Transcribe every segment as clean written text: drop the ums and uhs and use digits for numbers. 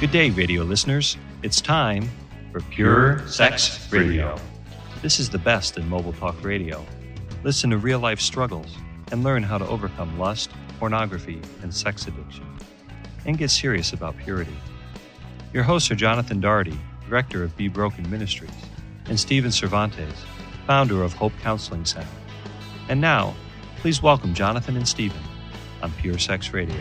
Good day, radio listeners. It's time for Pure Sex Radio. This is the best in mobile talk radio. Listen to real-life struggles and learn how to overcome lust, pornography, and sex addiction. And get serious about purity. Your hosts are Jonathan Daugherty, director of Be Broken Ministries, and Stephen Cervantes, founder of Hope Counseling Center. And now, please welcome Jonathan and Stephen on Pure Sex Radio.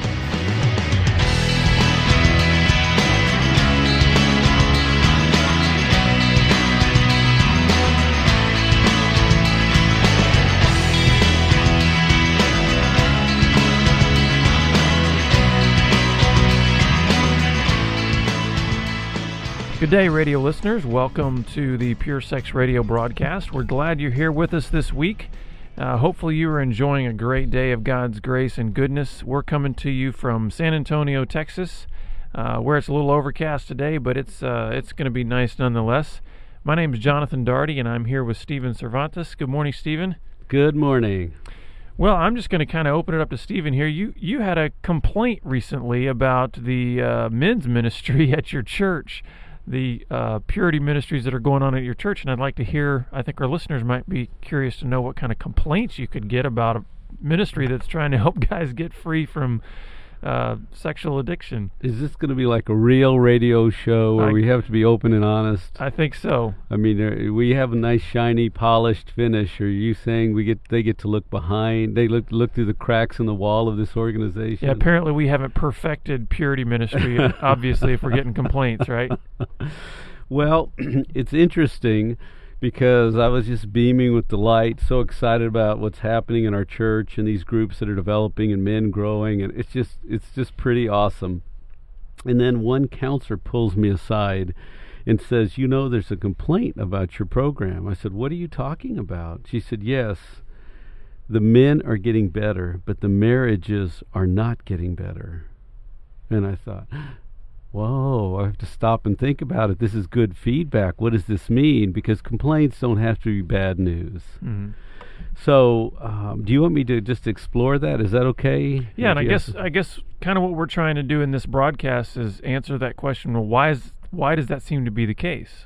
Good day, radio listeners. Welcome to the Pure Sex Radio broadcast. We're glad you're here with us this week. Hopefully you are enjoying a great day of God's grace and goodness. We're coming to you from San Antonio, Texas, where it's a little overcast today, but it's going to be nice nonetheless. My name is Jonathan Daugherty, and I'm here with Stephen Cervantes. Good morning, Stephen. Good morning. Well, I'm just going to kind of open it up to Stephen here. You had a complaint recently about the men's ministry at your church, the purity ministries that are going on at your church, and I'd like to hear, I think our listeners might be curious to know what kind of complaints you could get about a ministry that's trying to help guys get free from sexual addiction. Is this going to be like a real radio show where we have to be open and honest? I think so. I mean, we have a nice, shiny, polished finish. Are you saying they get to look behind? They look through the cracks in the wall of this organization? Yeah, apparently we haven't perfected purity ministry, obviously, if we're getting complaints, right? Well, it's interesting because I was just beaming with delight, so excited about what's happening in our church and these groups that are developing and men growing, and it's just pretty awesome. And then one counselor pulls me aside and says, there's a complaint about your program. I said, what are you talking about? She said, yes, the men are getting better, but the marriages are not getting better. And I thought, whoa, I have to stop and think about it. This is good feedback. What does this mean? Because complaints don't have to be bad news. Mm-hmm. So, do you want me to just explore that? Is that okay? Yeah, and I guess kind of what we're trying to do in this broadcast is answer that question. Well, why does that seem to be the case?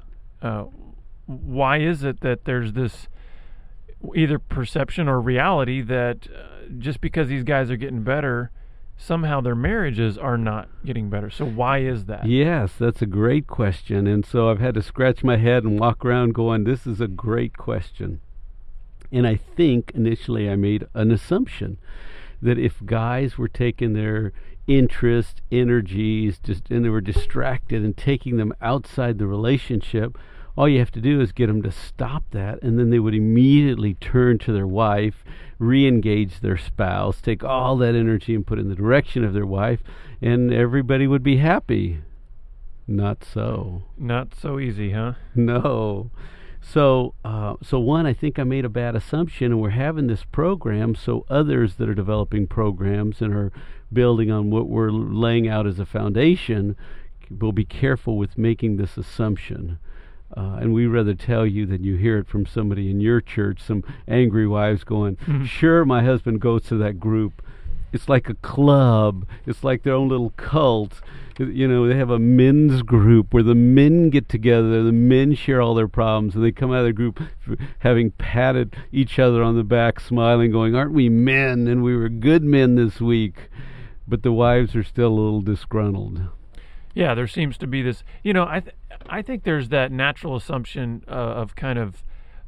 Why is it that there's this either perception or reality that just because these guys are getting better, somehow their marriages are not getting better? So why is that? Yes, that's a great question. And so I've had to scratch my head and walk around going, this is a great question. And I think initially I made an assumption that if guys were taking their interest, energies, and they were distracted and taking them outside the relationship, all you have to do is get them to stop that, and then they would immediately turn to their wife, re-engage their spouse, take all that energy and put it in the direction of their wife, and everybody would be happy. Not so. Not so easy, huh? No. So one, I think I made a bad assumption, and we're having this program so others that are developing programs and are building on what we're laying out as a foundation will be careful with making this assumption. And we'd rather tell you than you hear it from somebody in your church, some angry wives going, sure, my husband goes to that group. It's like a club. It's like their own little cult. They have a men's group where the men get together, the men share all their problems, and they come out of the group having patted each other on the back, smiling, going, aren't we men? And we were good men this week. But the wives are still a little disgruntled. Yeah, there seems to be this, I think there's that natural assumption of kind of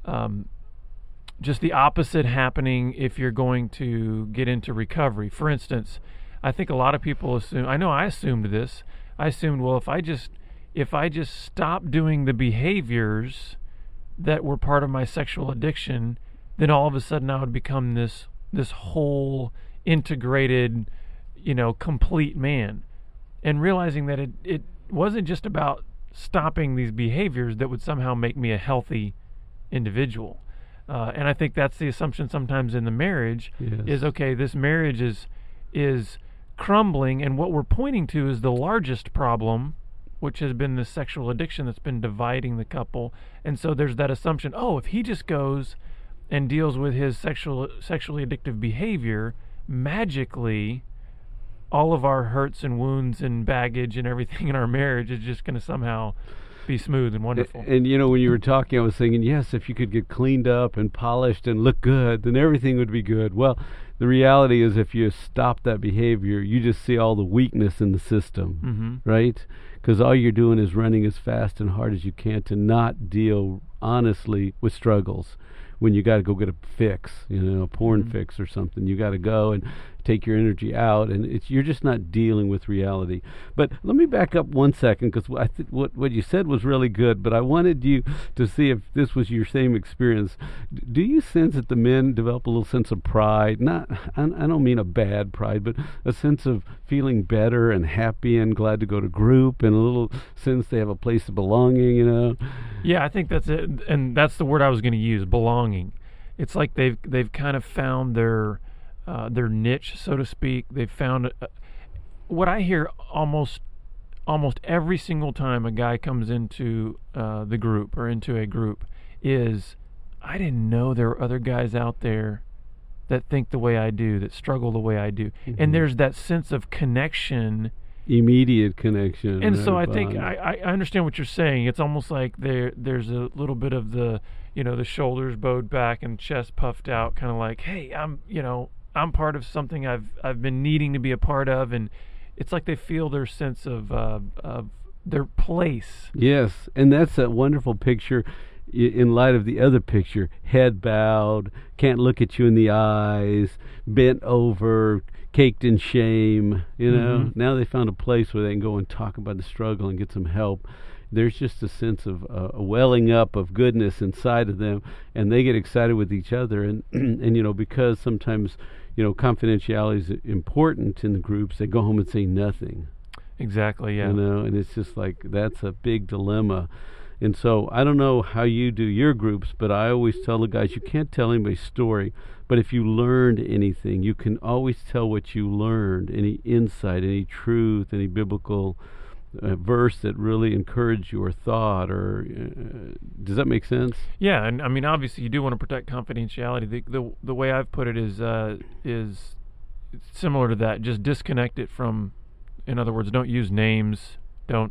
just the opposite happening if you're going to get into recovery. For instance, I think a lot of people assume, I know I assumed this, well, if I just stop doing the behaviors that were part of my sexual addiction, then all of a sudden I would become this whole integrated, complete man. And realizing that it wasn't just about stopping these behaviors that would somehow make me a healthy individual. And I think that's the assumption sometimes in the marriage. Yes. Is, okay, this marriage is crumbling, and what we're pointing to is the largest problem, which has been the sexual addiction that's been dividing the couple. And so there's that assumption, if he just goes and deals with his sexually addictive behavior, magically all of our hurts and wounds and baggage and everything in our marriage is just going to somehow be smooth and wonderful. And when you were talking, I was thinking, yes, if you could get cleaned up and polished and look good, then everything would be good. Well, the reality is, if you stop that behavior, you just see all the weakness in the system, right? Because all you're doing is running as fast and hard as you can to not deal honestly with struggles. When you got to go get a fix, a porn fix or something, you got to go and take your energy out, and you're just not dealing with reality. But let me back up 1 second, because I think what you said was really good, but I wanted you to see if this was your same experience. Do you sense that the men develop a little sense of pride? I don't mean a bad pride, but a sense of feeling better and happy and glad to go to group, and a little sense they have a place of belonging, Yeah, I think that's it, and that's the word I was going to use, belonging. It's like they've kind of found their niche, so to speak. They've found what I hear almost every single time a guy comes into the group or into a group is, I didn't know there were other guys out there that think the way I do, that struggle the way I do. And there's that sense of connection, immediate connection. And so I think I understand what you're saying. It's almost like there's a little bit of the the shoulders bowed back and chest puffed out, kind of like, hey, I'm part of something I've been needing to be a part of, and it's like they feel their sense of their place. Yes, and that's a wonderful picture in light of the other picture: head bowed, can't look at you in the eyes, bent over, caked in shame. Now they found a place where they can go and talk about the struggle and get some help. There's just a sense of a welling up of goodness inside of them, and they get excited with each other. And because sometimes confidentiality is important in the groups, they go home and say nothing. Exactly. Yeah. And it's just like, that's a big dilemma. And so I don't know how you do your groups, but I always tell the guys, you can't tell anybody's story, but if you learned anything, you can always tell what you learned, any insight, any truth, any biblical verse that really encouraged your thought, or does that make sense? Yeah, and I mean, obviously you do want to protect confidentiality. The way I've put it is similar to that. Just disconnect it from, in other words, don't use names, don't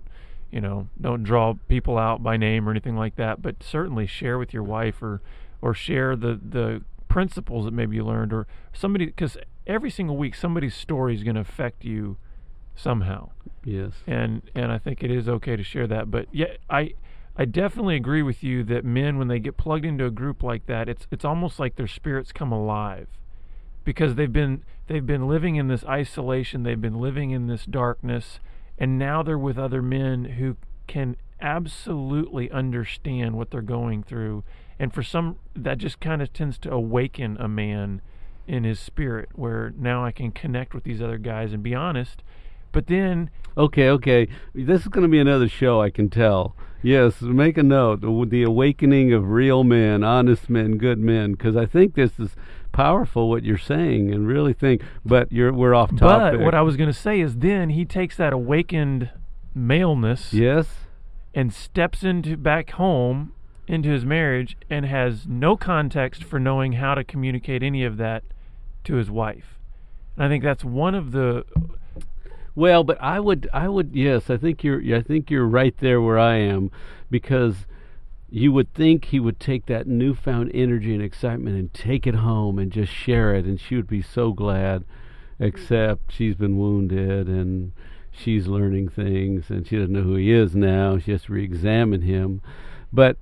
draw people out by name or anything like that, but certainly share with your wife or share the principles that maybe you learned, or somebody, because every single week somebody's story is going to affect you somehow. Yes. And I think it is okay to share that. But yeah, I definitely agree with you that men, when they get plugged into a group like that, it's almost like their spirits come alive, because they've been living in this isolation, they've been living in this darkness, and now they're with other men who can absolutely understand what they're going through. And for some, that just kind of tends to awaken a man in his spirit, where now I can connect with these other guys and be honest. But then... Okay. This is going to be another show, I can tell. Yes, make a note. The awakening of real men, honest men, good men, because I think this is powerful, what you're saying, and really think, but we're off topic. But what I was going to say is, then he takes that awakened maleness... Yes. ...and steps back home into his marriage and has no context for knowing how to communicate any of that to his wife. And I think that's one of the... Well, but I would, yes, I think you're right there where I am, because you would think he would take that newfound energy and excitement and take it home and just share it, and she would be so glad, except she's been wounded and she's learning things and she doesn't know who he is now. She has to re-examine him. But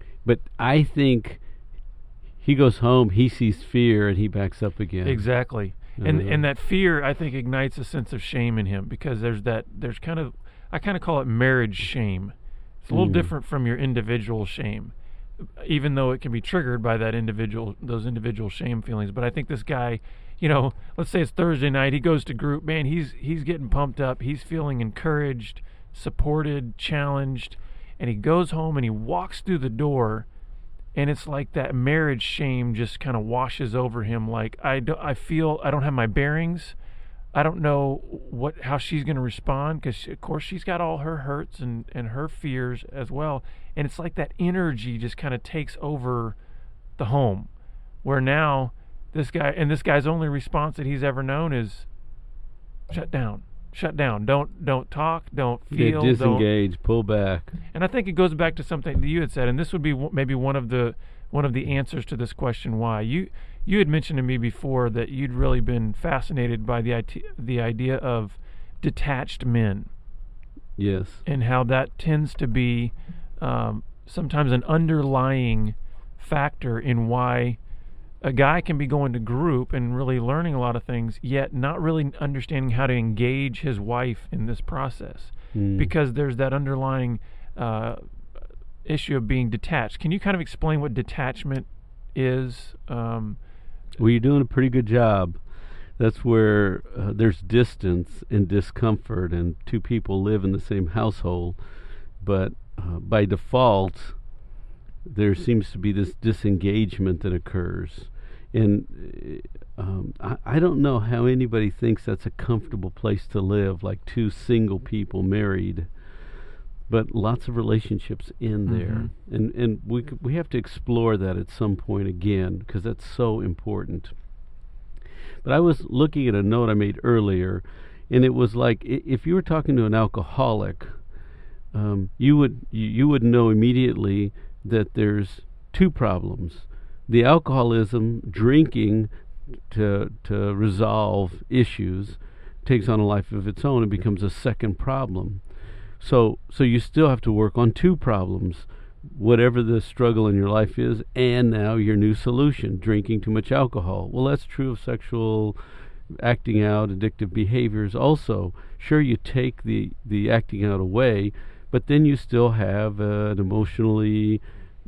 I think he goes home, he sees fear, and he backs up again. Exactly. And that fear, I think, ignites a sense of shame in him, because I kind of call it marriage shame. It's a little different from your individual shame, even though it can be triggered by those individual shame feelings. But I think this guy, let's say it's Thursday night, he goes to group, man, he's getting pumped up, he's feeling encouraged, supported, challenged, and he goes home and he walks through the door, and it's like that marriage shame just kind of washes over him. Like, I feel I don't have my bearings. I don't know how she's going to respond, because of course she's got all her hurts and her fears as well. And it's like that energy just kind of takes over the home, where now this guy's only response that he's ever known is, shut down. Don't talk, don't feel, disengage, pull back. And I think it goes back to something that you had said, and this would be maybe one of the answers to this question, why. You had mentioned to me before that you'd really been fascinated by the idea of detached men. Yes. And how that tends to be sometimes an underlying factor in why a guy can be going to group and really learning a lot of things, yet not really understanding how to engage his wife in this process, because there's that underlying issue of being detached. Can you kind of explain what detachment is? Well, you're doing a pretty good job. That's where there's distance and discomfort, and two people live in the same household, but by default, there seems to be this disengagement that occurs. And I don't know how anybody thinks that's a comfortable place to live, like two single people married, but lots of relationships in there. And we have to explore that at some point again, because that's so important. But I was looking at a note I made earlier, and it was like, if you were talking to an alcoholic, you would know immediately that there's two problems. The alcoholism, drinking to resolve issues, takes on a life of its own and becomes a second problem. So you still have to work on two problems, whatever the struggle in your life is, and now your new solution, drinking too much alcohol. Well, that's true of sexual acting out, addictive behaviors also. Sure, you take the acting out away, but then you still have an emotionally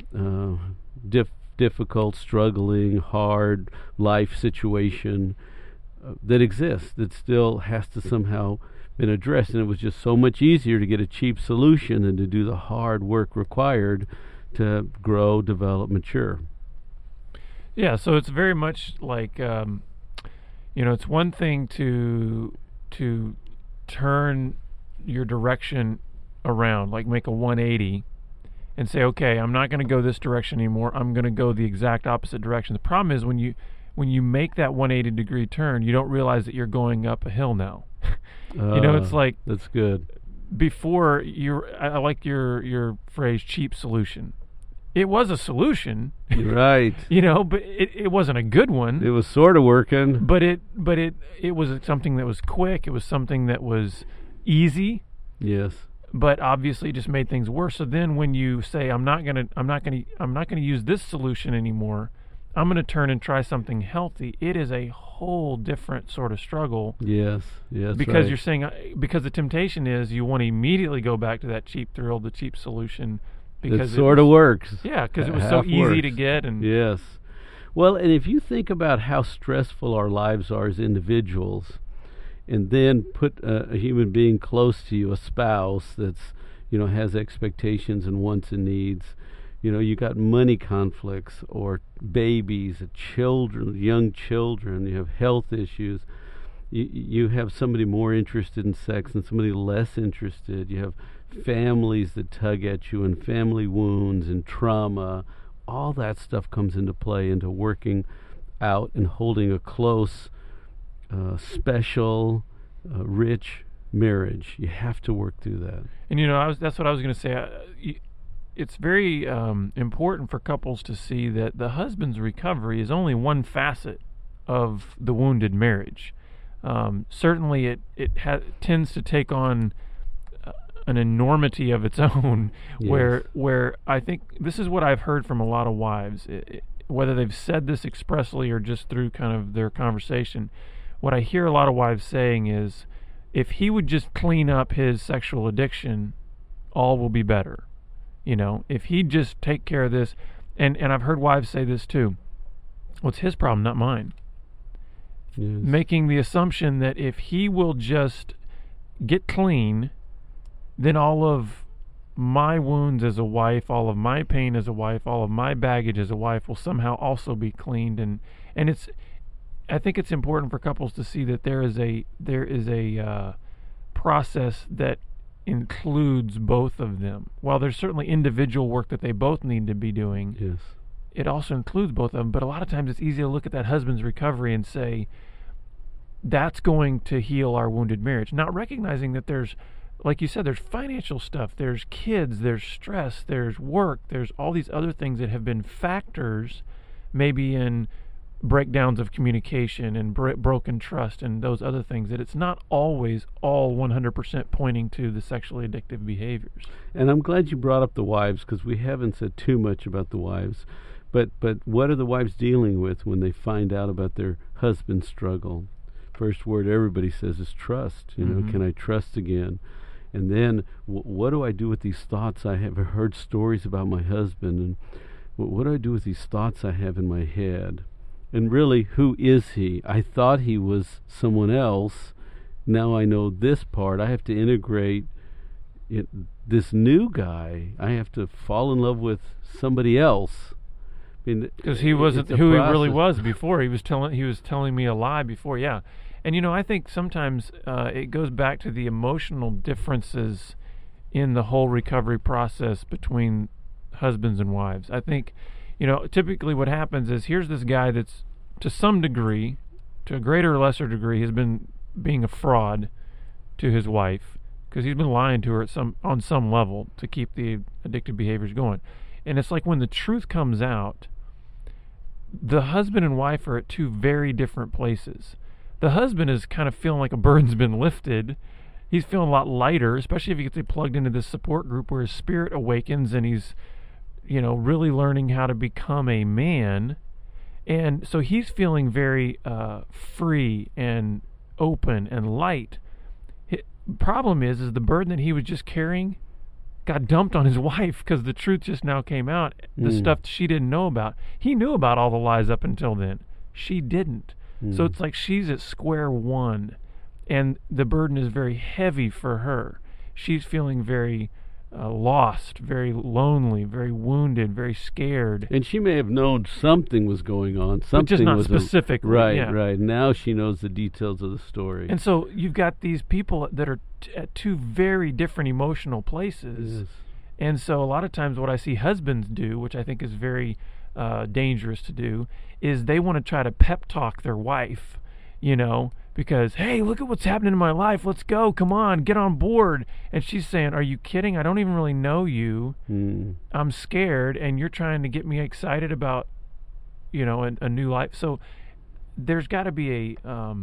difficult, struggling, hard life situation that exists, that still has to somehow been addressed. And it was just so much easier to get a cheap solution than to do the hard work required to grow, develop, mature. Yeah, so it's very much like, it's one thing to turn your direction around, like make a 180 and say, okay, I'm not going to go this direction anymore. I'm going to go the exact opposite direction. The problem is when you make that 180 degree turn, you don't realize that you're going up a hill now. It's like, that's good. Before, I like your phrase, cheap solution. It was a solution, right? But it wasn't a good one. It was sort of working, but it was something that was quick. It was something that was easy. Yes. But obviously it just made things worse. So then when you say, I'm not gonna use this solution anymore, I'm gonna turn and try something healthy, it is a whole different sort of struggle. Yes, because right. You're saying, because the temptation is you want to immediately go back to that cheap thrill, the cheap solution, because it sort of works. Yeah, because it was so easy to get. And yes. Well, and if you think about how stressful our lives are as individuals, and then put a human being close to you, a spouse that's, has expectations and wants and needs. You got money conflicts, or babies, children, young children. You have health issues. You have somebody more interested in sex and somebody less interested. You have families that tug at you, and family wounds and trauma. All that stuff comes into play into working out and holding a close, special, rich marriage. You have to work through that. And that's what I was going to say. It's very important for couples to see that the husband's recovery is only one facet of the wounded marriage. Certainly, it tends to take on an enormity of its own. Yes. Where I think this is what I've heard from a lot of wives, whether they've said this expressly or just through kind of their conversation. What I hear a lot of wives saying is, if he would just clean up his sexual addiction, all will be better. If he'd just take care of this, and I've heard wives say this too, well, it's his problem, not mine. Yes. Making the assumption that if he will just get clean, then all of my wounds as a wife, all of my pain as a wife, all of my baggage as a wife will somehow also be cleaned. And I think it's important for couples to see that there is a process that includes both of them. While there's certainly individual work that they both need to be doing, yes, it also includes both of them. But a lot of times it's easy to look at that husband's recovery and say, that's going to heal our wounded marriage. Not recognizing that there's, like you said, there's financial stuff, there's kids, there's stress, there's work, there's all these other things that have been factors maybe in breakdowns of communication and broken trust and those other things, that it's not always all 100% pointing to the sexually addictive behaviors. And I'm glad you brought up the wives, because we haven't said too much about the wives. But what are the wives dealing with when they find out about their husband's struggle? First word everybody says is trust. You know, can I trust again? And then what do I do with these thoughts? I have heard stories about my husband, and what do I do with these thoughts I have in my head? And really, who is he? I thought he was someone else. Now I know this part. I have to integrate this new guy. I have to fall in love with somebody else. Because he wasn't who he really was before. He was telling me a lie before. Yeah. And I think sometimes it goes back to the emotional differences in the whole recovery process between husbands and wives. I think typically what happens is, here's this guy that's, to some degree, to a greater or lesser degree, has been being a fraud to his wife, because he's been lying to her on some level to keep the addictive behaviors going. And it's like when the truth comes out, the husband and wife are at two very different places. The husband is kind of feeling like a burden's been lifted. He's feeling a lot lighter, especially if he gets plugged into this support group where his spirit awakens and he's really learning how to become a man. And so he's feeling very free and open and light. Problem is the burden that he was just carrying got dumped on his wife, because the truth just now came out, the stuff she didn't know about. He knew about all the lies up until then. She didn't. So it's like she's at square one, and the burden is very heavy for her. She's feeling very lost, very lonely, very wounded, very scared. And she may have known something was going on. Something but just not was specifically. Right, yeah. right. Now she knows the details of the story. And so you've got these people that are at two very different emotional places. Yes. And so a lot of times what I see husbands do, which I think is very dangerous to do, is they want to try to pep talk their wife, because, hey, look at what's happening in my life. Let's go. Come on, get on board. And she's saying, are you kidding? I don't even really know you. I'm scared, and you're trying to get me excited about, a new life. So there's got to be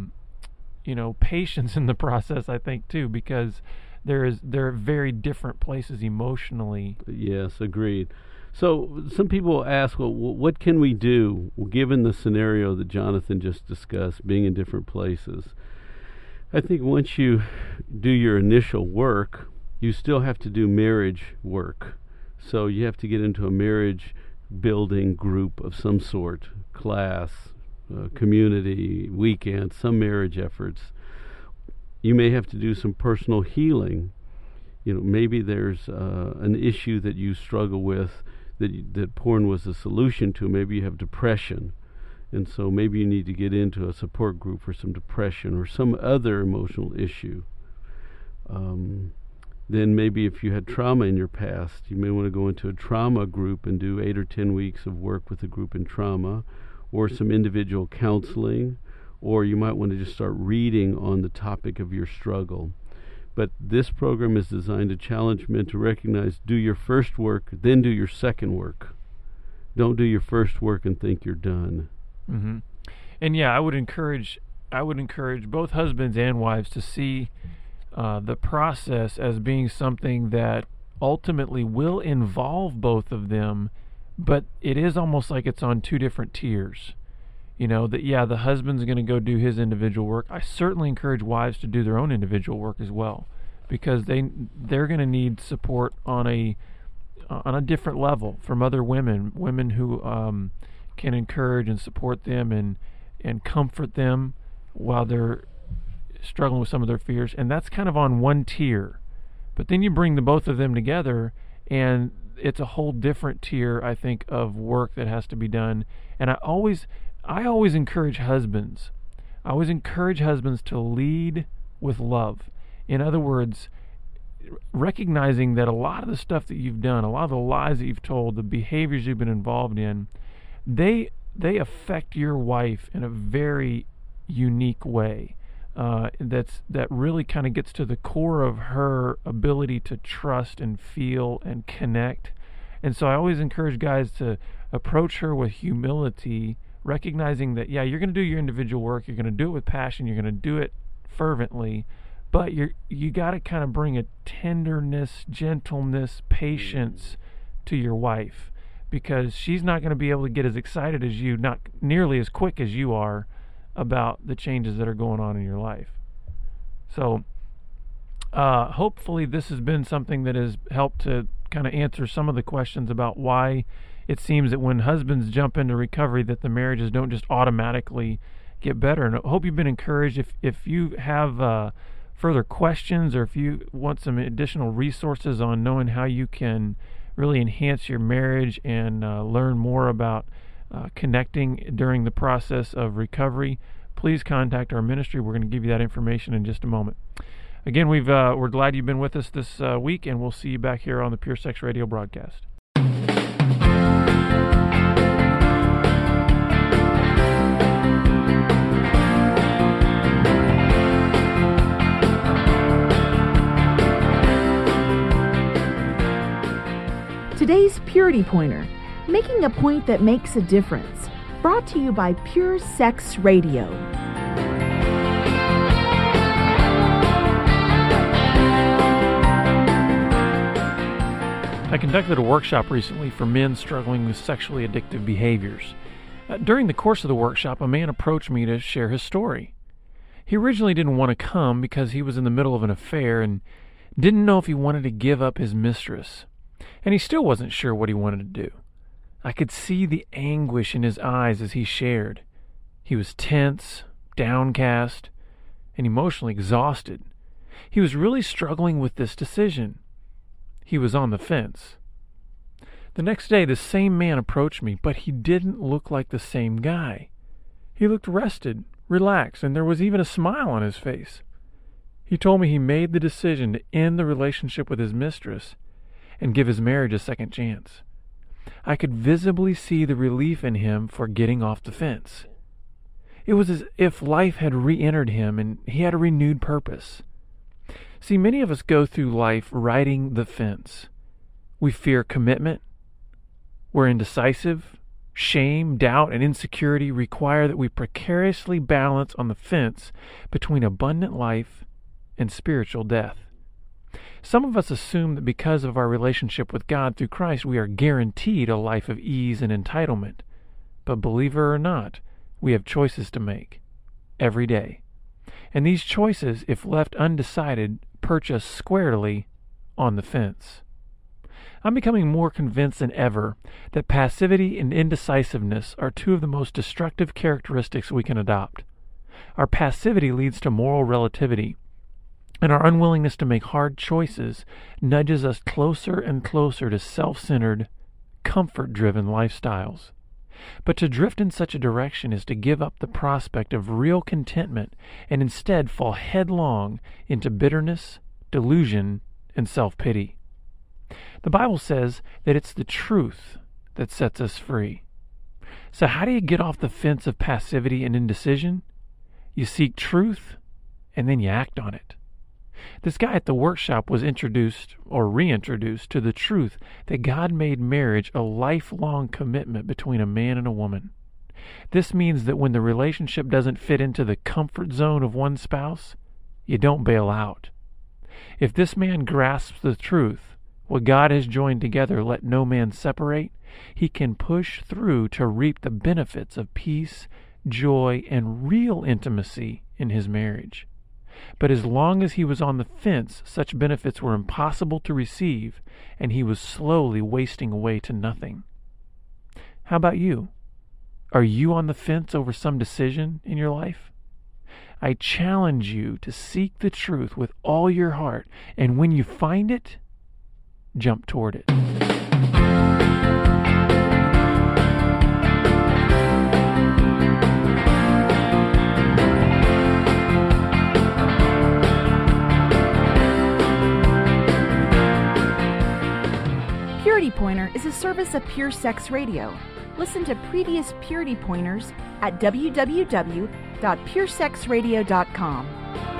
a, patience in the process, I think, too, because there are very different places emotionally. Yes, agreed. So some people ask, well, what can we do, given the scenario that Jonathan just discussed, being in different places? I think once you do your initial work, you still have to do marriage work. So you have to get into a marriage building group of some sort, class, community, weekend, some marriage efforts. You may have to do some personal healing. Maybe there's an issue that you struggle with that porn was a solution to. Maybe you have depression, and so maybe you need to get into a support group for some depression or some other emotional issue. Then maybe if you had trauma in your past, you may want to go into a trauma group and do 8 or 10 weeks of work with a group in trauma, or some individual counseling, or you might want to just start reading on the topic of your struggle. But this program is designed to challenge men to recognize, do your first work, then do your second work. Don't do your first work and think you're done. Mm-hmm. And yeah, I would encourage both husbands and wives to see the process as being something that ultimately will involve both of them, but it is almost like it's on two different tiers. The husband's going to go do his individual work. I certainly encourage wives to do their own individual work as well, because they're going to need support on a different level from other women who can encourage and support them and comfort them while they're struggling with some of their fears. And that's kind of on one tier. But then you bring the both of them together, and it's a whole different tier, I think, of work that has to be done. And I always encourage husbands. I always encourage husbands to lead with love. In other words, recognizing that a lot of the stuff that you've done, a lot of the lies that you've told, the behaviors you've been involved in, they affect your wife in a very unique way. that really kind of gets to the core of her ability to trust and feel and connect. And so I always encourage guys to approach her with humility, recognizing that, yeah, you're going to do your individual work, you're going to do it with passion, you're going to do it fervently, but you got to kind of bring a tenderness, gentleness, patience to your wife, because she's not going to be able to get as excited as you, not nearly as quick as you are, about the changes that are going on in your life. So hopefully this has been something that has helped to kind of answer some of the questions about why it seems that when husbands jump into recovery that the marriages don't just automatically get better. And I hope you've been encouraged. If you have further questions, or if you want some additional resources on knowing how you can really enhance your marriage and learn more about connecting during the process of recovery, please contact our ministry. We're going to give you that information in just a moment. Again, we're glad you've been with us this week, and we'll see you back here on the Pure Sex Radio broadcast. Today's Purity Pointer, making a point that makes a difference. Brought to you by Pure Sex Radio. I conducted a workshop recently for men struggling with sexually addictive behaviors. During the course of the workshop, a man approached me to share his story. He originally didn't want to come because he was in the middle of an affair and didn't know if he wanted to give up his mistress. And he still wasn't sure what he wanted to do. I could see the anguish in his eyes as he shared. He was tense, downcast, and emotionally exhausted. He was really struggling with this decision. He was on the fence. The next day, the same man approached me, but he didn't look like the same guy. He looked rested, relaxed, and there was even a smile on his face. He told me he made the decision to end the relationship with his mistress and give his marriage a second chance. I could visibly see the relief in him for getting off the fence. It was as if life had re-entered him and he had a renewed purpose. See, many of us go through life riding the fence. We fear commitment. We're indecisive. Shame, doubt, and insecurity require that we precariously balance on the fence between abundant life and spiritual death. Some of us assume that because of our relationship with God through Christ, we are guaranteed a life of ease and entitlement. But believer or not, we have choices to make every day. And these choices, if left undecided, perch us squarely on the fence. I'm becoming more convinced than ever that passivity and indecisiveness are two of the most destructive characteristics we can adopt. Our passivity leads to moral relativity, and our unwillingness to make hard choices nudges us closer and closer to self-centered, comfort-driven lifestyles. But to drift in such a direction is to give up the prospect of real contentment and instead fall headlong into bitterness, delusion, and self-pity. The Bible says that it's the truth that sets us free. So how do you get off the fence of passivity and indecision? You seek truth, and then you act on it. This guy at the workshop was introduced or reintroduced to the truth that God made marriage a lifelong commitment between a man and a woman. This means that when the relationship doesn't fit into the comfort zone of one spouse, you don't bail out. If this man grasps the truth, what God has joined together, let no man separate, he can push through to reap the benefits of peace, joy, and real intimacy in his marriage. But as long as he was on the fence, such benefits were impossible to receive, and he was slowly wasting away to nothing. How about you? Are you on the fence over some decision in your life? I challenge you to seek the truth with all your heart, and when you find it, jump toward it. Purity Pointer is a service of Pure Sex Radio. Listen to previous Purity Pointers at www.puresexradio.com.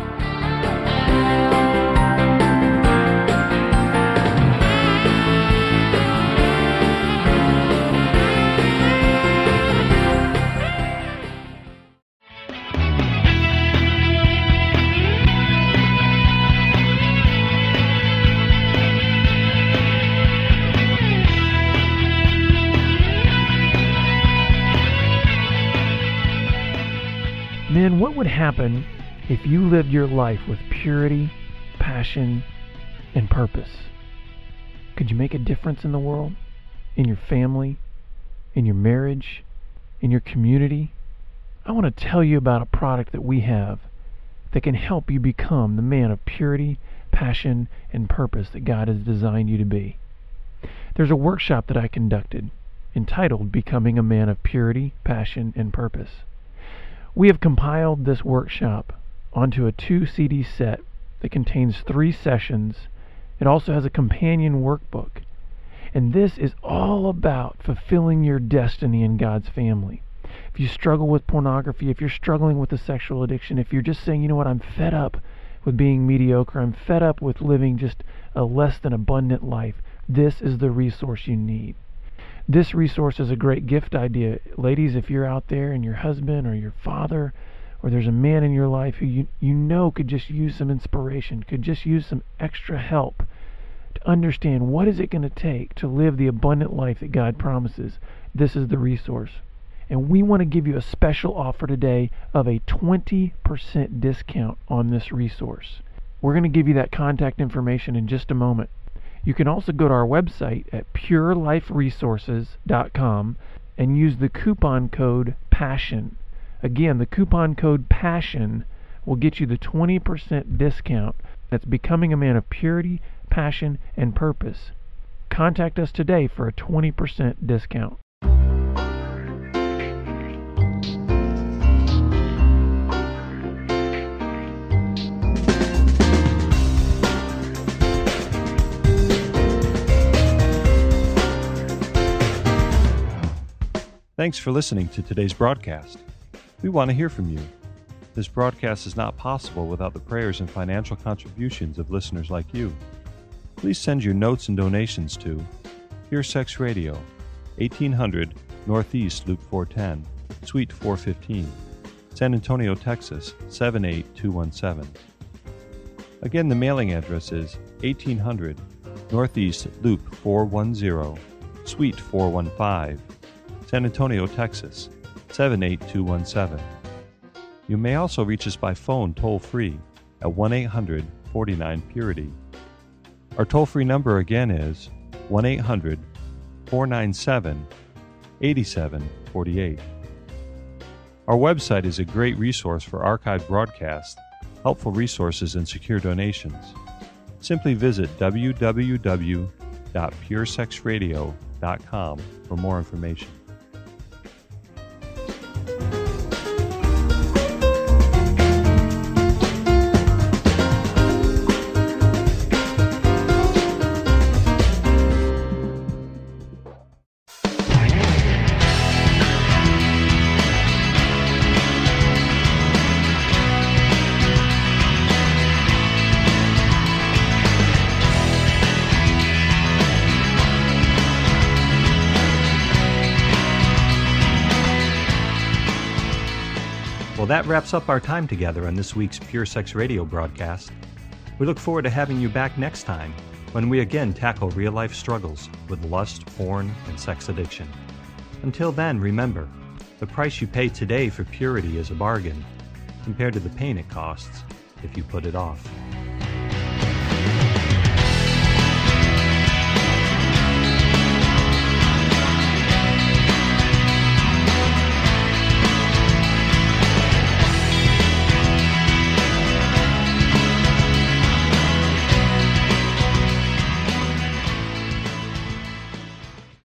Men, what would happen if you lived your life with purity, passion, and purpose? Could you make a difference in the world, in your family, in your marriage, in your community? I want to tell you about a product that we have that can help you become the man of purity, passion, and purpose that God has designed you to be. There's a workshop that I conducted entitled Becoming a Man of Purity, Passion, and Purpose. We have compiled this workshop onto a 2-CD set that contains 3 sessions. It also has a companion workbook. And this is all about fulfilling your destiny in God's family. If you struggle with pornography, if you're struggling with a sexual addiction, if you're just saying, you know what, I'm fed up with being mediocre, I'm fed up with living just a less than abundant life, this is the resource you need. This resource is a great gift idea. Ladies, if you're out there and your husband or your father or there's a man in your life who you know could just use some inspiration, could just use some extra help to understand what is it going to take to live the abundant life that God promises, this is the resource. And we want to give you a special offer today of a 20% discount on this resource. We're going to give you that contact information in just a moment. You can also go to our website at pureliferesources.com and use the coupon code PASSION. Again, the coupon code PASSION will get you the 20% discount. That's Becoming a Man of Purity, Passion, and Purpose. Contact us today for a 20% discount. Thanks for listening to today's broadcast. We want to hear from you. This broadcast is not possible without the prayers and financial contributions of listeners like you. Please send your notes and donations to Pure Sex Radio, 1800 Northeast Loop 410, Suite 415, San Antonio, Texas 78217. Again, the mailing address is 1800 Northeast Loop 410, Suite 415, San Antonio, Texas 78217. You may also reach us by phone toll-free at 1-800-49-PURITY. Our toll-free number again is 1-800-497-8748. Our website is a great resource for archived broadcasts, helpful resources, and secure donations. Simply visit www.puresexradio.com for more information. Well, that wraps up our time together on this week's Pure Sex Radio broadcast. We look forward to having you back next time when we again tackle real-life struggles with lust, porn, and sex addiction. Until then, remember, the price you pay today for purity is a bargain compared to the pain it costs if you put it off.